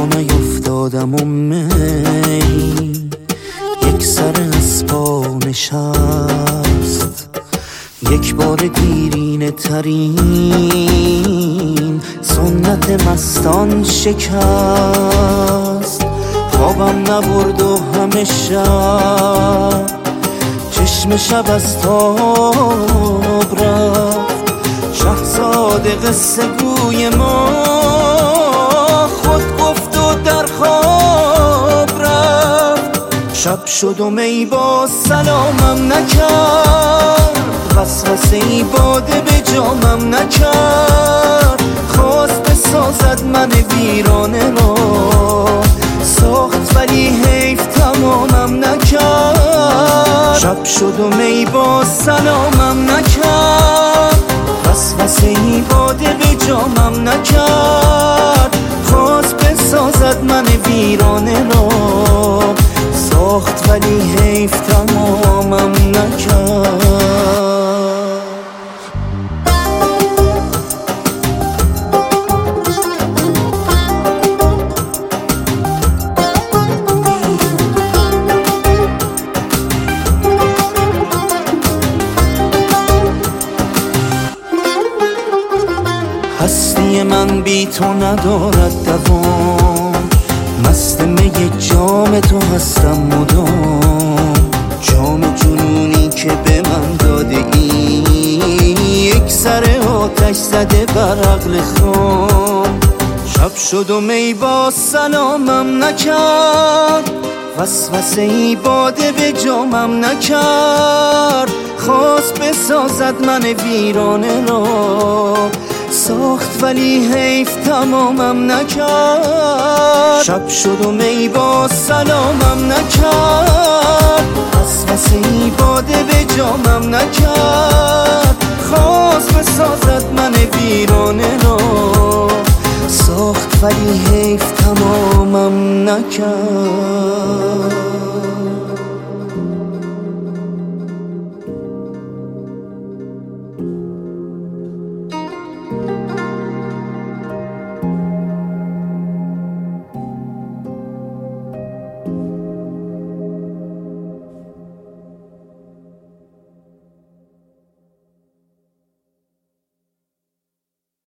نیفتادم و می یک سر از پا نشست، یک بار دیرینه ترین سنت مستان شکست. خوابم نبرد و همه شب چشم شب از تاب رفت. شهزاده قصه گوی ما خود گفت و در خواب رفت. شب شد و می با سلامم نکرد، وسوسه ای باده به جامم نکرد. خواست بسازد من ویرانه را، ساخت ولی حیف تمامم نکرد. شب شد و می با سلامم نکرد، وسوسه ای باده به جامم نکرد. خواست بسازد من ویرانه را، ساخت ولی حیف تمامم نکرد. هستی من بی تو ندارد دوام، مست می جام تو هستم مدام. جام جنونی که به من داده ای، یک سر آتش زده بر عقل خام. شب شد و می با سلامم نکرد، وسوسه ای باده به جامم نکرد. خواست بسازد من ویرانه را، ساخت ولی حیف تمامم نکرد. شب شد و می با سلامم نکرد، وسوسه ای باده به جامم نکرد. خواست بسازد من ویرانه را، ساخت ولی حیف تمامم نکرد.